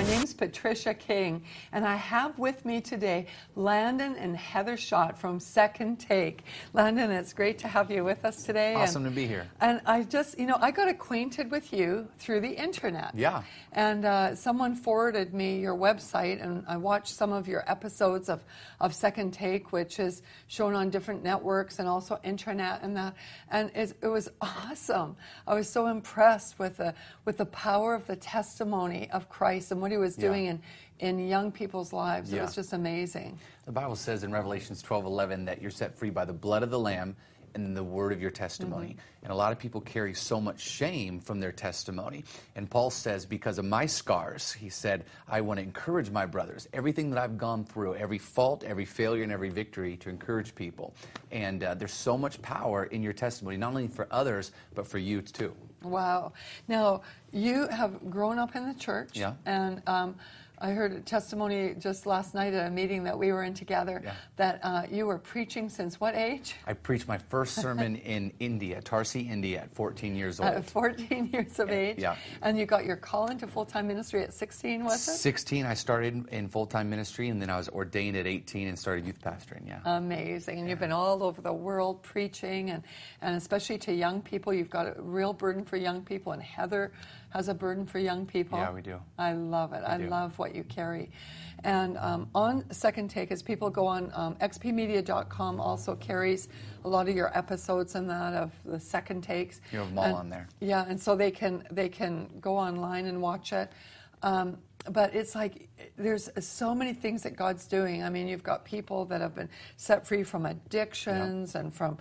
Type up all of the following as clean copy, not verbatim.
My name's Patricia King, and I have with me today Landon and Heather Schott from Second Take. Landon, it's great to have you with us today. Awesome to be here. And I just, I got acquainted with you through the internet. Yeah. And someone forwarded me your website, and I watched some of your episodes of Second Take, which is shown on different networks and also internet and that. And it was awesome. I was so impressed with the power of the testimony of Christ and what he was doing in young people's lives. It was just amazing. The Bible says in Revelations 12:11 that you're set free by the blood of the Lamb and the word of your testimony. And a lot of people carry so much shame from their testimony. And Paul says, because of my scars, he said, I want to encourage my brothers. Everything that I've gone through, every fault, every failure, and every victory, to encourage people. And there's so much power in your testimony, not only for others, but for you too. Wow. Now, you have grown up in the church. Yeah. And I heard a testimony just last night at a meeting that we were in together that you were preaching since what age? I preached my first sermon in India, Tarsi, India, at 14 years old. At 14 years of age? Yeah. And you got your call into full-time ministry at 16, was it? 16, I started in full-time ministry, and then I was ordained at 18 and started youth pastoring, Amazing. And you've been all over the world preaching, and especially to young people. You've got a real burden for young people, and Heather has a burden for young people. Yeah, we do. I love it. I love what you carry. And on Second Take, as people go on, xpmedia.com also carries a lot of your episodes and that of the Second Takes. You have them all on there. Yeah, and so they can go online and watch it. But it's like there's so many things that God's doing. I mean, you've got people that have been set free from addictions and from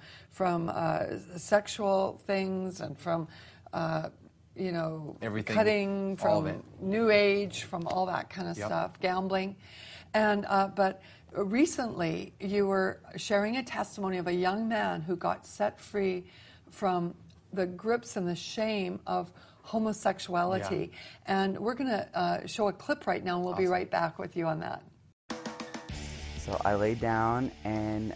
sexual things and from everything, cutting, from New Age, from all that kind of stuff, gambling. And but recently you were sharing a testimony of a young man who got set free from the grips and the shame of homosexuality. And we're going to show a clip right now, and we'll be right back with you on that. So I laid down, and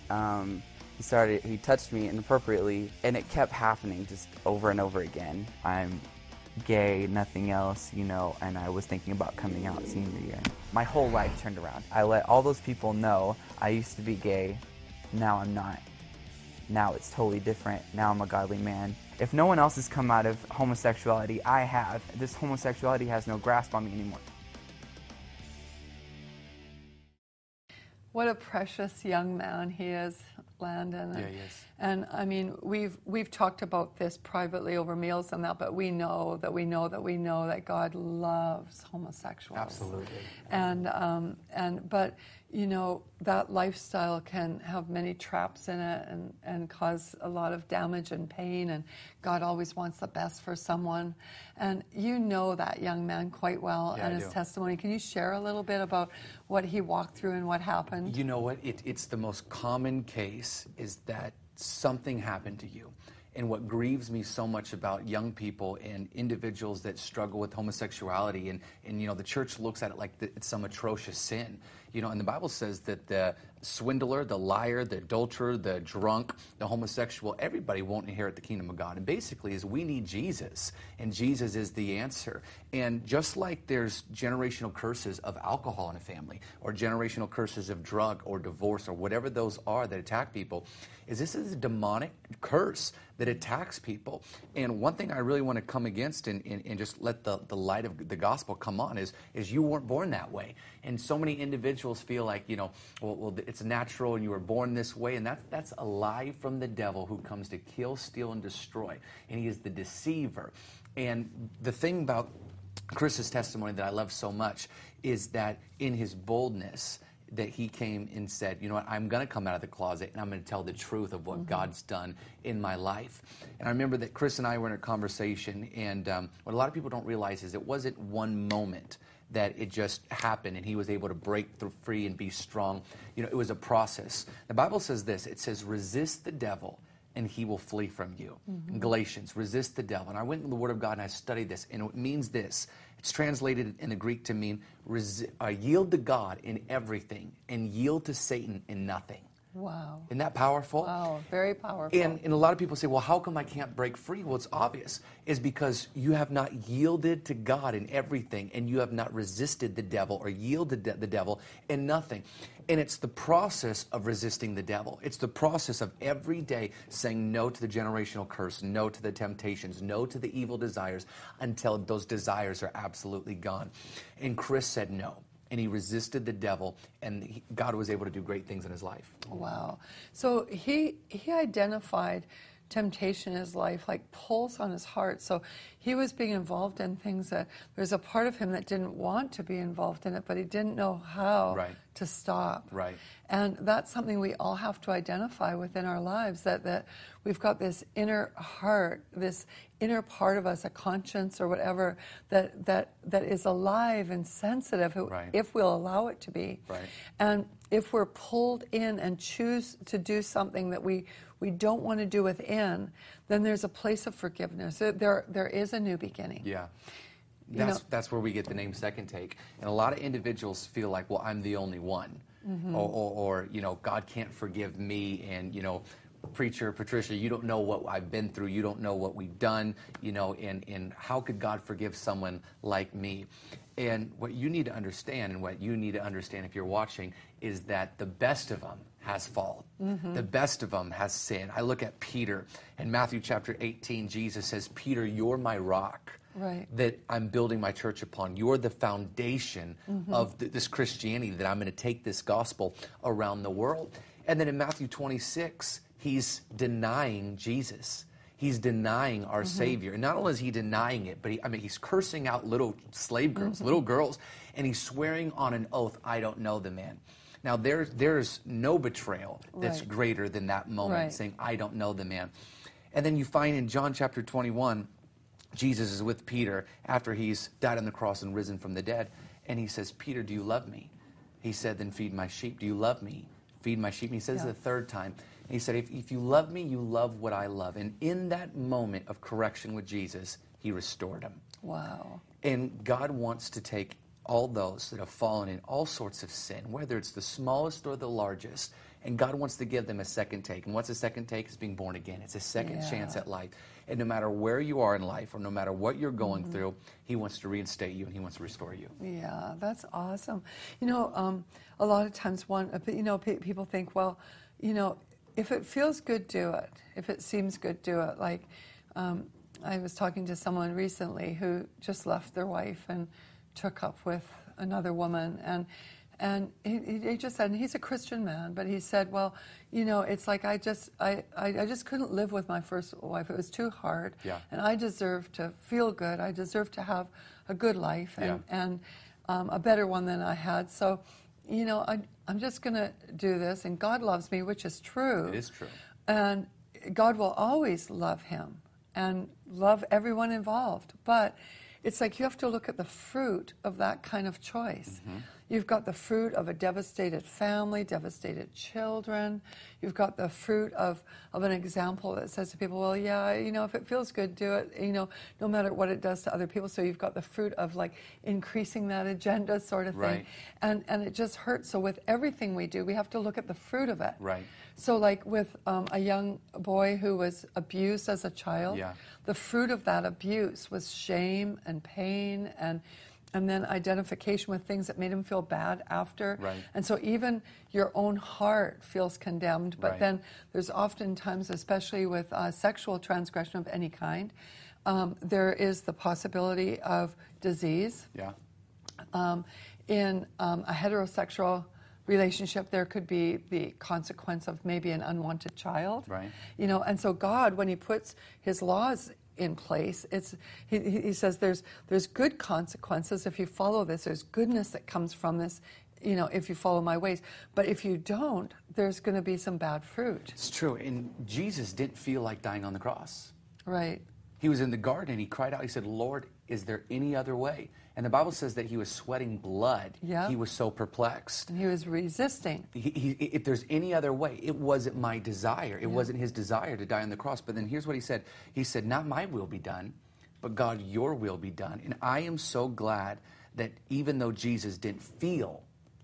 he touched me inappropriately, and it kept happening just over and over again. I'm gay, nothing else, and I was thinking about coming out senior year. My whole life turned around. I let all those people know I used to be gay, now I'm not. Now it's totally different. Now I'm a godly man. If no one else has come out of homosexuality, I have. This homosexuality has no grasp on me anymore. What a precious young man he is, Landon. Yeah, he is. And I mean, we've talked about this privately over meals and that, but we know that God loves homosexuals. Absolutely. But that lifestyle can have many traps in it and cause a lot of damage and pain, and God always wants the best for someone. And you know that young man quite well and his testimony. Can you share a little bit about what he walked through and what happened? You know what? It's the most common case is that something happened to you. And what grieves me so much about young people and individuals that struggle with homosexuality, and the church looks at it like it's some atrocious sin. And the Bible says that the swindler, the liar, the adulterer, the drunk, the homosexual, everybody won't inherit the kingdom of God. And basically we need Jesus, and Jesus is the answer. And just like there's generational curses of alcohol in a family, or generational curses of drug or divorce or whatever those are that attack people, this is a demonic curse that attacks people. And one thing I really want to come against and just let the light of the gospel come on is you weren't born that way. And so many individuals feel like, well, it's natural and you were born this way. And that's a lie from the devil, who comes to kill, steal, and destroy. And he is the deceiver. And the thing about Chris's testimony that I love so much is that in his boldness, that he came and said, you know what, I'm going to come out of the closet and I'm going to tell the truth of what God's done in my life. And I remember that Chris and I were in a conversation, and what a lot of people don't realize is it wasn't one moment that it just happened and he was able to break through free and be strong. It was a process. The Bible says this, it says, resist the devil and he will flee from you. In Galatians, resist the devil. And I went in the Word of God and I studied this, and it means this. It's translated in the Greek to mean yield to God in everything and yield to Satan in nothing. Wow. Isn't that powerful? Wow, very powerful. And a lot of people say, well, how come I can't break free? Well, it's obvious. It's because you have not yielded to God in everything, and you have not resisted the devil or yielded to the devil in nothing. And it's the process of resisting the devil. It's the process of every day saying no to the generational curse, no to the temptations, no to the evil desires until those desires are absolutely gone. And Chris said no. And he resisted the devil, and God was able to do great things in his life. Wow. So he identified temptation in his life, like pulls on his heart. So he was being involved in things that there's a part of him that didn't want to be involved in it, but he didn't know how to stop. Right. And that's something we all have to identify within our lives, that we've got this inner heart, this inner part of us, a conscience or whatever, that is alive and sensitive if we'll allow it to be. Right. And if we're pulled in and choose to do something that we don't want to do within, then there's a place of forgiveness. There is a new beginning. Yeah. That's where we get the name Second Take. And a lot of individuals feel like, well, I'm the only one. Mm-hmm. Or God can't forgive me, and, Preacher Patricia, you don't know what I've been through. You don't know what we've done, and how could God forgive someone like me? And what you need to understand, and what you need to understand if you're watching, is that the best of them has fallen. Mm-hmm. The best of them has sinned. I look at Peter. In Matthew chapter 18, Jesus says, Peter, you're my rock. Right. That I'm building my church upon. You're the foundation of this Christianity, that I'm going to take this gospel around the world. And then in Matthew 26, he's denying Jesus. He's denying our Savior. And not only is he denying it, but he's cursing out little slave girls, little girls, and he's swearing on an oath, I don't know the man. Now, there's no betrayal that's greater than that moment, saying, I don't know the man. And then you find in John chapter 21, Jesus is with Peter after he's died on the cross and risen from the dead. And he says, Peter, do you love me? He said, then feed my sheep. Do you love me? Feed my sheep. And he says it the third time. And he said, if you love me, you love what I love. And in that moment of correction with Jesus, he restored him. Wow. And God wants to take all those that have fallen in all sorts of sin, whether it's the smallest or the largest, and God wants to give them a second take. And what's a second take? It's being born again. It's a second chance at life. And no matter where you are in life, or no matter what you're going through, he wants to reinstate you, and he wants to restore you. Yeah, that's awesome. A lot of times people think, well, if it feels good, do it. If it seems good, do it. Like, I was talking to someone recently who just left their wife and took up with another woman, and he just said, and he's a Christian man, but he said, well, it's like I just couldn't live with my first wife. It was too hard, and I deserve to feel good. I deserve to have a good life and a better one than I had. So, I'm just going to do this, and God loves me, which is true. It is true. And God will always love him and love everyone involved. But it's like you have to look at the fruit of that kind of choice. Mm-hmm. You've got the fruit of a devastated family, devastated children. You've got the fruit of an example that says to people, well, yeah, if it feels good, do it, no matter what it does to other people. So you've got the fruit of like increasing that agenda sort of thing. And it just hurts. So with everything we do, we have to look at the fruit of it. Right. So like with a young boy who was abused as a child, the fruit of that abuse was shame and pain and then identification with things that made him feel bad after. Right. And so even your own heart feels condemned, but then there's oftentimes, especially with sexual transgression of any kind, there is the possibility of disease. Yeah. In a heterosexual relationship, there could be the consequence of maybe an unwanted child. Right. And so God, when he puts his laws in place, he says there's good consequences if you follow this. There's goodness that comes from this, if you follow my ways. But if you don't, there's going to be some bad fruit. It's true. And Jesus didn't feel like dying on the cross. Right. He was in the garden and he cried out. He said, Lord, is there any other way? And the Bible says that he was sweating blood. Yeah. He was so perplexed. And he was resisting. If there's any other way, it wasn't my desire. It wasn't his desire to die on the cross. But then here's what he said. He said, not my will be done, but God, your will be done. And I am so glad that even though Jesus didn't feel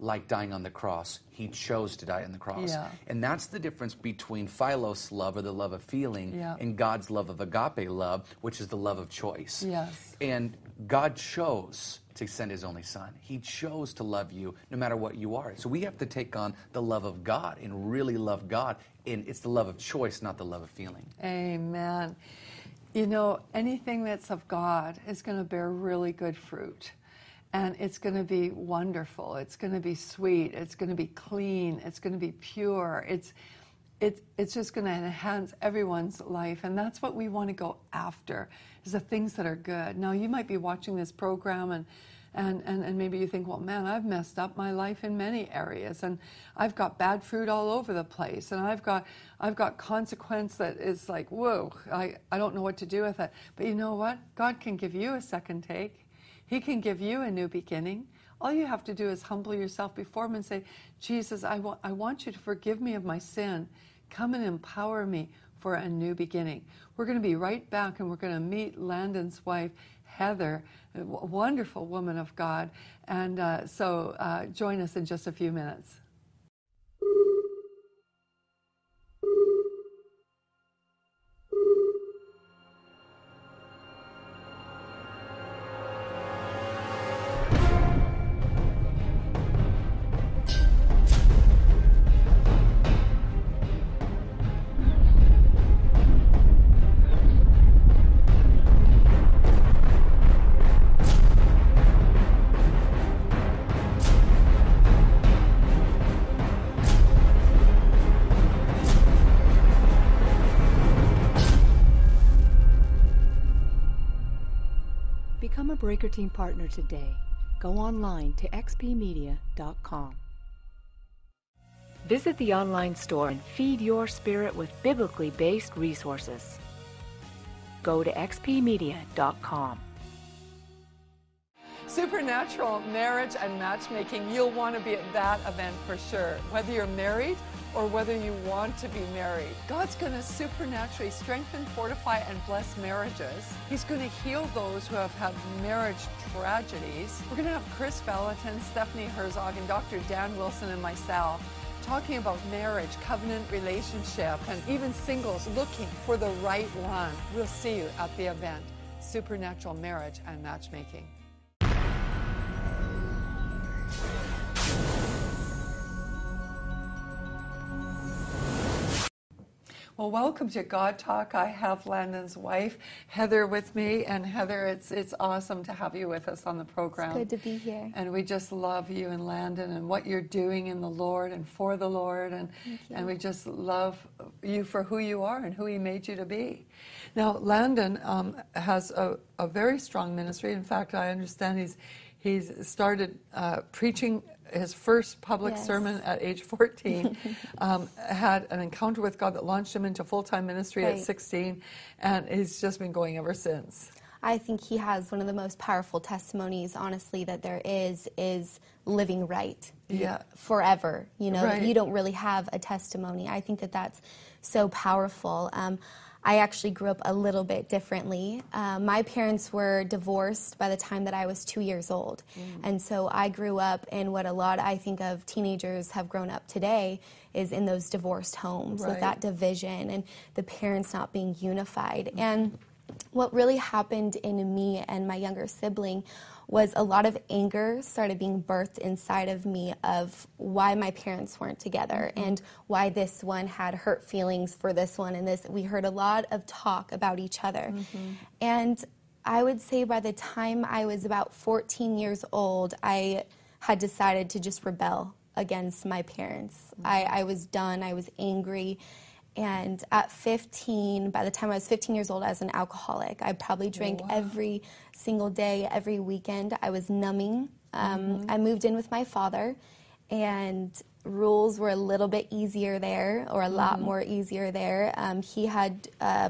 like dying on the cross. He chose to die on the cross. Yeah. And that's the difference between philos love, or the love of feeling, Yeah. and God's love of agape love, which is the love of choice. Yes. And God chose to send his only son. He chose to love you no matter what you are. So we have to take on the love of God and really love God. And it's the love of choice, not the love of feeling. Amen. You know, anything that's of God is going to bear really good fruit. And it's going to be wonderful. It's going to be sweet. It's going to be clean. It's going to be pure. It's just going to enhance everyone's life. And that's what we want to go after, is the things that are good. Now, you might be watching this program and maybe you think, well, man, I've messed up my life in many areas, and I've got bad fruit all over the place, and I've got consequence that is like, whoa, I don't know what to do with it. But you know what? God can give you a second take. He can give you a new beginning. All you have to do is humble yourself before him and say, Jesus, I want you to forgive me of my sin. Come and empower me for a new beginning. We're going to be right back, and we're going to meet Landon's wife, Heather, a wonderful woman of God. And so join us in just a few minutes. Become a Breaker Team partner today. Go online to xpmedia.com. Visit the online store and feed your spirit with biblically based resources. Go to xpmedia.com. Supernatural marriage and matchmaking. You'll want to be at that event for sure. Whether you're married or whether you want to be married, God's going to supernaturally strengthen, fortify, and bless marriages. He's going to heal those who have had marriage tragedies. We're going to have Chris Valentin, Stephanie Herzog, and Dr. Dan Wilson and myself talking about marriage, covenant relationship, and even singles looking for the right one. We'll see you at the event, Supernatural Marriage and Matchmaking. Well, welcome to God Talk. I have Landon's wife, Heather, with me. And Heather, it's awesome to have you with us on the program. It's good to be here. And we just love you and Landon and what you're doing in the Lord and for the Lord. And we just love you for who you are and who he made you to be. Now, Landon has a very strong ministry. In fact, I understand he's started preaching his first public sermon at age 14, had an encounter with God that launched him into full-time ministry at 16, and he's just been going ever since. I think he has one of the most powerful testimonies, honestly, that there is living right. Yeah. Forever. You know, Right. you don't really have a testimony. I think that that's so powerful. I actually grew up a little bit differently. My parents were divorced by the time that I was 2 years old. And so I grew up in what a lot, I think, of teenagers have grown up today is in those divorced homes with that division and the parents not being unified. And what really happened in me and my younger sibling was a lot of anger started being birthed inside of me of why my parents weren't together and why this one had hurt feelings for this one and this. We heard a lot of talk about each other. And I would say by the time I was about 14 years old, I had decided to just rebel against my parents. I was done. I was angry. And at 15, by the time I was 15 years old, I was an alcoholic. I probably drank every single day, every weekend. I was numbing. I moved in with my father, and rules were a little bit easier there, or a lot more easier there. He had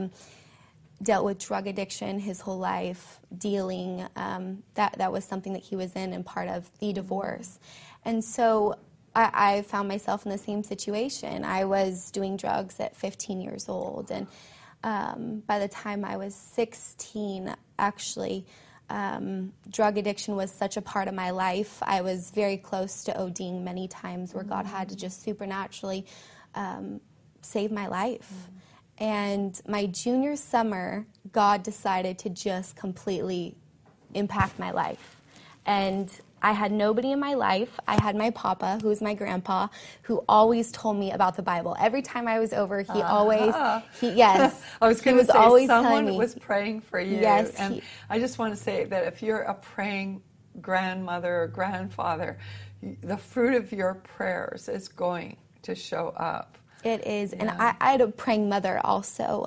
dealt with drug addiction his whole life, dealing. That was something that he was in and part of the divorce. And so I found myself in the same situation. I was doing drugs at 15 years old, and by the time I was 16, actually, drug addiction was such a part of my life. I was very close to ODing many times where God had to just supernaturally save my life. And my junior summer, God decided to just completely impact my life. And I had nobody in my life. I had my papa, who was my grandpa, who always told me about the Bible. Every time I was over, he always, yes. I was going to say, always telling someone me, was praying for you. Yes, and I just want to say that if you're a praying grandmother or grandfather, the fruit of your prayers is going to show up. It is. And I had a praying mother also.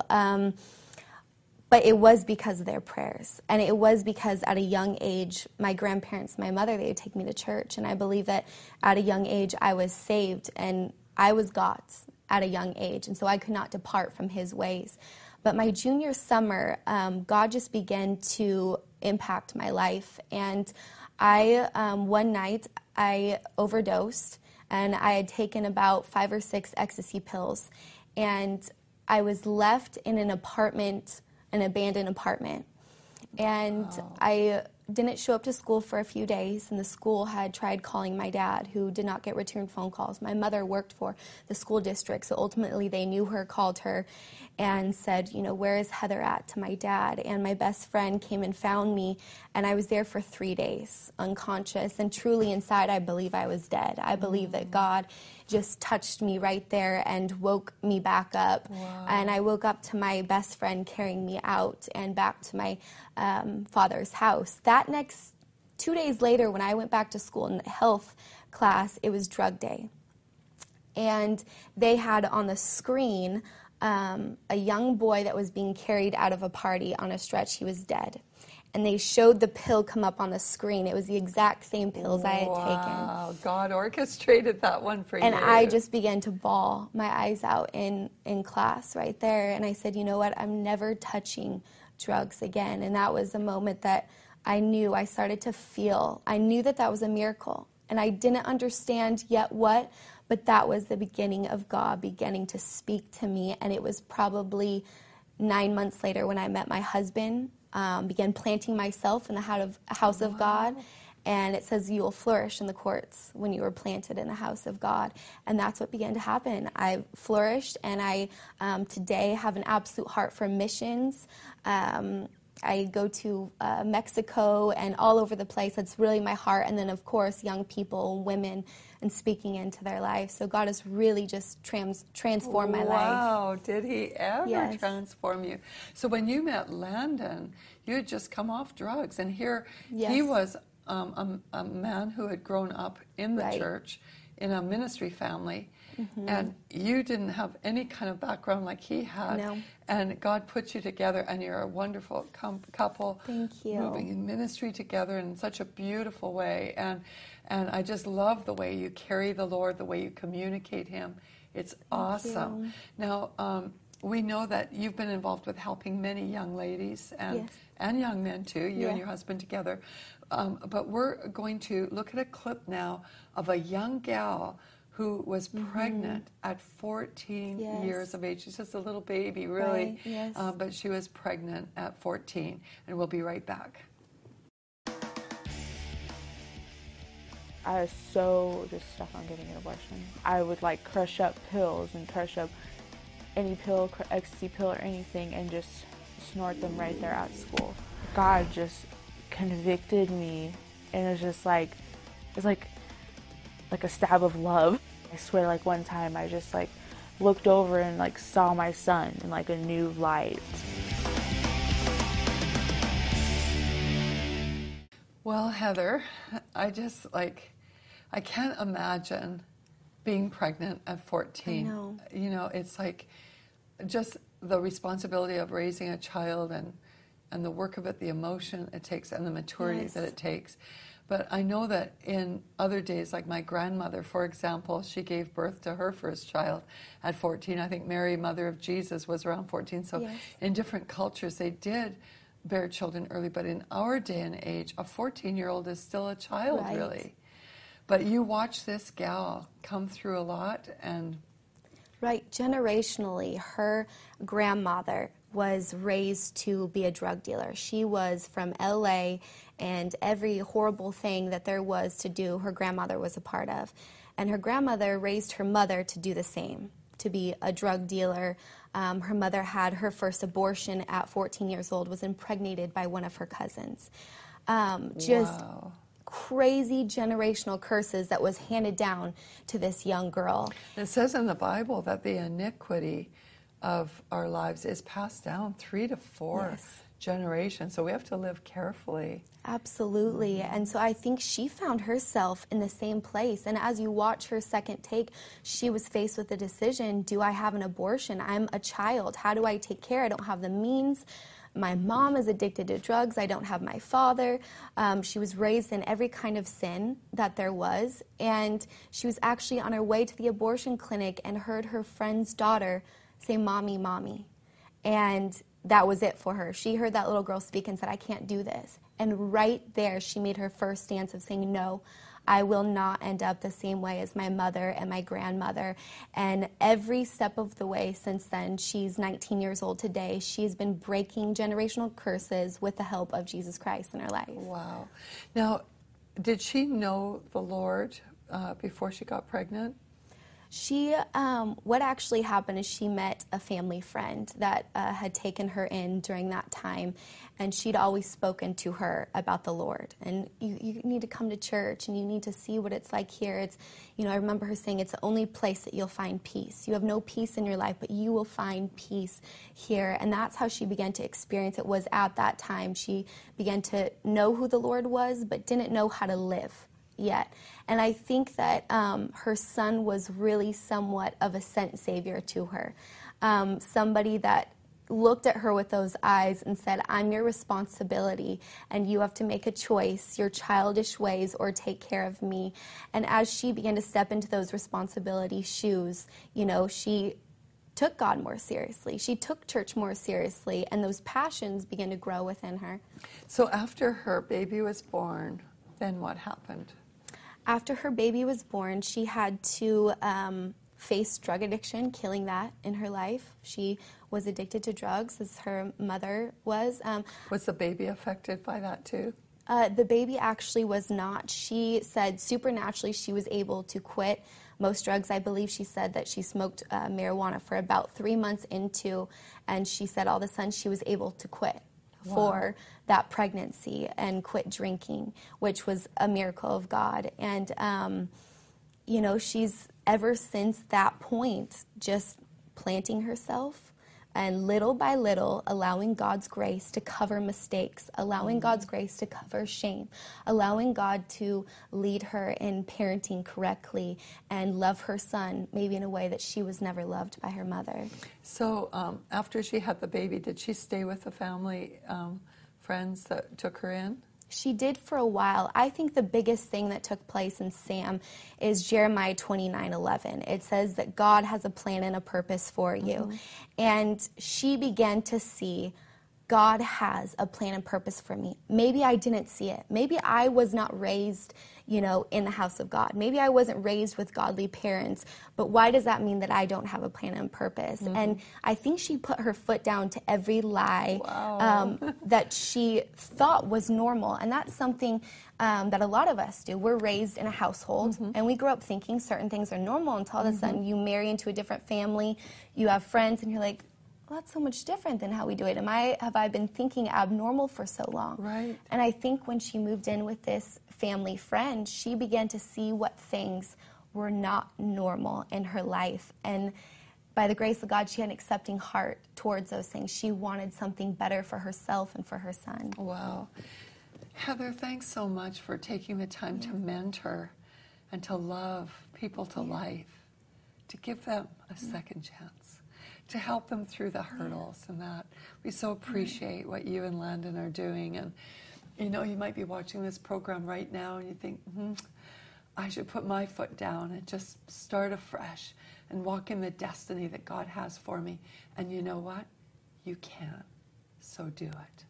But it was because of their prayers. And it was because at a young age, my grandparents, my mother, they would take me to church. And I believe that at a young age, I was saved and I was God's at a young age. And so I could not depart from his ways. But my junior summer, God just began to impact my life. And one night, I overdosed. And I had taken about 5 or 6 ecstasy pills. And I was left in an abandoned apartment. And I didn't show up to school for a few days, and the school had tried calling my dad, who did not get return phone calls. My mother worked for the school district, so ultimately they knew her, called her, and said, where is Heather at, to my dad. And my best friend came and found me, and I was there for 3 days, unconscious, and truly inside I believe I was dead. I believe that God just touched me right there and woke me back up. Wow. And I woke up to my best friend carrying me out and back to my father's house. That next 2 days later, when I went back to school in the health class, it was drug day. And they had on the screen a young boy that was being carried out of a party on a stretch. He was dead. And they showed the pill come up on the screen. It was the exact same pills I had taken. Wow, God orchestrated that one for you. And I just began to bawl my eyes out in class right there. And I said, you know what, I'm never touching drugs again. And that was the moment that I knew, I started to feel, I knew that that was a miracle. And I didn't understand yet what, but that was the beginning of God beginning to speak to me. And it was probably 9 months later when I met my husband, began planting myself in the house of God. And it says you will flourish in the courts when you are planted in the house of God. And that's what began to happen. I flourished, and I today have an absolute heart for missions. I go to Mexico and all over the place. That's really my heart. And then, of course, young people, women, and speaking into their lives. So God has really just transformed my life. Wow, did he ever Yes. transform you? So when you met Landon, you had just come off drugs. And here Yes. he was a man who had grown up in the Right. church, in a ministry family. And you didn't have any kind of background like he had. No. And God put you together, and you're a wonderful couple. Thank you. Moving in ministry together in such a beautiful way. And I just love the way you carry the Lord, the way you communicate Him. It's awesome. you. Now, we know that you've been involved with helping many young ladies and, Yes. and young men too, you and Yeah. your husband together. But we're going to look at a clip now of a young gal who was pregnant at 14 Yes. years of age. She's just a little baby, really. Right, yes. But she was pregnant at 14. And we'll be right back. I was so just stuck on getting an abortion. I would crush up pills and crush up any pill, ecstasy pill or anything, and just snort them right there at school. God just convicted me, and it was just like a stab of love. I swear, one time I just looked over and saw my son in a new light. Well, Heather, I just I can't imagine being pregnant at 14. I know. You know, it's just the responsibility of raising a child and the work of it, the emotion it takes, and the maturity Yes. that it takes. But I know that in other days, like my grandmother, for example, she gave birth to her first child at 14. I think Mary, Mother of Jesus, was around 14. So Yes. in different cultures, they did bear children early. But in our day and age, a 14-year-old is still a child, Right. really. But you watch this gal come through a lot, and Right, generationally, her grandmother was raised to be a drug dealer. She was from LA, and every horrible thing that there was to do, her grandmother was a part of. And her grandmother raised her mother to do the same, to be a drug dealer. Her mother had her first abortion at 14 years old, was impregnated by one of her cousins. Just Wow. crazy generational curses that was handed down to this young girl. It says in the Bible that the iniquity of our lives is passed down 3 to 4 Yes. generations. So we have to live carefully. Absolutely. And so I think she found herself in the same place. And as you watch her second take, she was faced with the decision, do I have an abortion? I'm a child. How do I take care? I don't have the means. My mom is addicted to drugs. I don't have my father. She was raised in every kind of sin that there was. And she was actually on her way to the abortion clinic and heard her friend's daughter say, "Mommy, Mommy." And that was it for her. She heard that little girl speak and said, "I can't do this." And right there, she made her first stance of saying, "No, I will not end up the same way as my mother and my grandmother." And every step of the way since then, she's 19 years old today, she's been breaking generational curses with the help of Jesus Christ in her life. Wow. Now, did she know the Lord before she got pregnant? She, what actually happened is she met a family friend that had taken her in during that time, and she'd always spoken to her about the Lord. And you need to come to church, and you need to see what it's like here. It's, I remember her saying, it's the only place that you'll find peace. You have no peace in your life, but you will find peace here. And that's how she began to experience it, was at that time. She began to know who the Lord was, but didn't know how to live yet. And I think that her son was really somewhat of a sent savior to her. Somebody that looked at her with those eyes and said, "I'm your responsibility, and you have to make a choice, your childish ways or take care of me." And as she began to step into those responsibility shoes, she took God more seriously. She took church more seriously, and those passions began to grow within her. So after her baby was born, then what happened? After her baby was born, she had to face drug addiction, killing that in her life. She was addicted to drugs, as her mother was. Was the baby affected by that too? The baby actually was not. She said supernaturally she was able to quit most drugs. I believe she said that she smoked marijuana for about 3 months into, and she said all of a sudden she was able to quit. Wow. For that pregnancy and quit drinking, which was a miracle of God. And, she's ever since that point just planting herself and little by little allowing God's grace to cover mistakes, allowing God's grace to cover shame, allowing God to lead her in parenting correctly and love her son maybe in a way that she was never loved by her mother. So after she had the baby, did she stay with the family friends that took her in? She did for a while. I think the biggest thing that took place in Sam is Jeremiah 29:11. It says that God has a plan and a purpose for you. And she began to see God has a plan and purpose for me. Maybe I didn't see it. Maybe I was not raised, in the house of God. Maybe I wasn't raised with godly parents. But why does that mean that I don't have a plan and purpose? And I think she put her foot down to every lie that she thought was normal. And that's something that a lot of us do. We're raised in a household, and we grow up thinking certain things are normal until all of a sudden you marry into a different family, you have friends, and you're like, well, that's so much different than how we do it. Have I been thinking abnormal for so long? Right. And I think when she moved in with this family friend, she began to see what things were not normal in her life. And by the grace of God, she had an accepting heart towards those things. She wanted something better for herself and for her son. Wow. Heather, thanks so much for taking the time to mentor and to love people to life, to give them a second chance, to help them through the hurdles and that. We so appreciate what you and Landon are doing. And, you might be watching this program right now and you think, I should put my foot down and just start afresh and walk in the destiny that God has for me. And you know what? You can. So do it.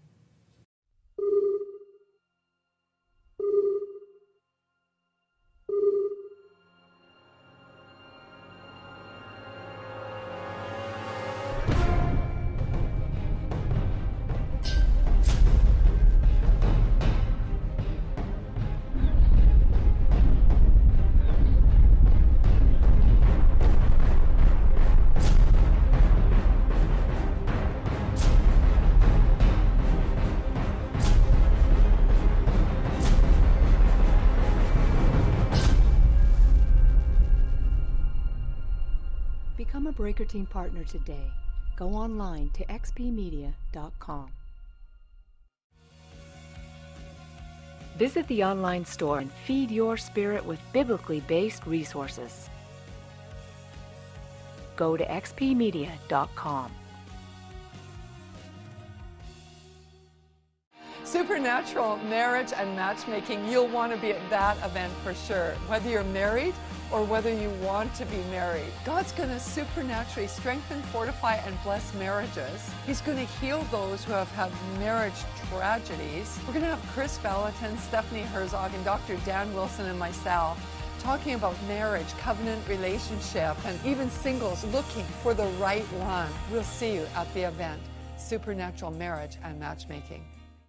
Breaker Team partner today. Go online to xpmedia.com. Visit the online store and feed your spirit with biblically based resources. Go to xpmedia.com. Supernatural marriage and matchmaking, you'll want to be at that event for sure. Whether you're married or whether you want to be married, God's going to supernaturally strengthen, fortify, and bless marriages. He's going to heal those who have had marriage tragedies. We're going to have Chris Valentin, Stephanie Herzog, and Dr. Dan Wilson and myself talking about marriage, covenant relationship, and even singles looking for the right one. We'll see you at the event, Supernatural Marriage and Matchmaking.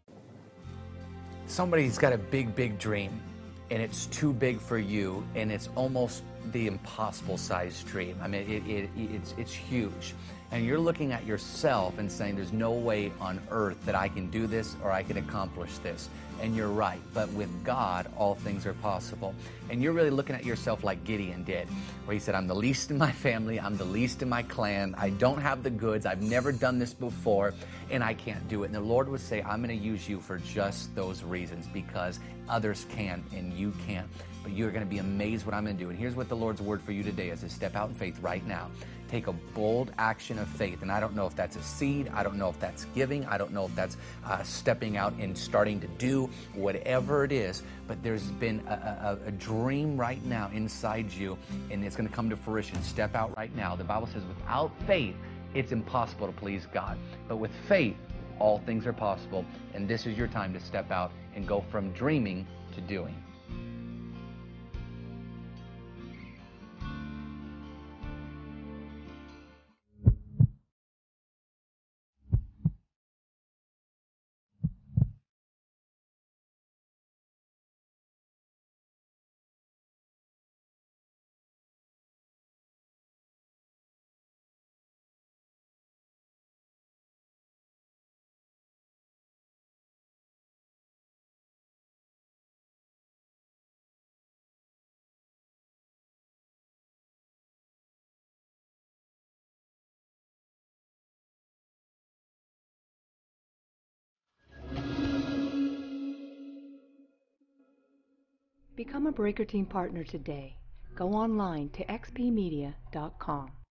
Somebody's got a big dream, and it's too big for you, and it's almost the impossible sized dream. I mean, it's huge. And you're looking at yourself and saying, there's no way on earth that I can do this or I can accomplish this. And you're right. But with God, all things are possible. And you're really looking at yourself like Gideon did, where he said, I'm the least in my family. I'm the least in my clan. I don't have the goods. I've never done this before, and I can't do it. And the Lord would say, I'm going to use you for just those reasons, because others can and you can't. But you're going to be amazed what I'm going to do. And here's what the Lord's word for you today is to step out in faith right now. Take a bold action of faith. And I don't know if that's a seed. I don't know if that's giving. I don't know if that's stepping out and starting to do whatever it is. But there's been a dream right now inside you, and it's going to come to fruition. Step out right now. The Bible says without faith, it's impossible to please God. But with faith, all things are possible. And this is your time to step out and go from dreaming to doing. Become a Breaker Team partner today. Go online to xpmedia.com.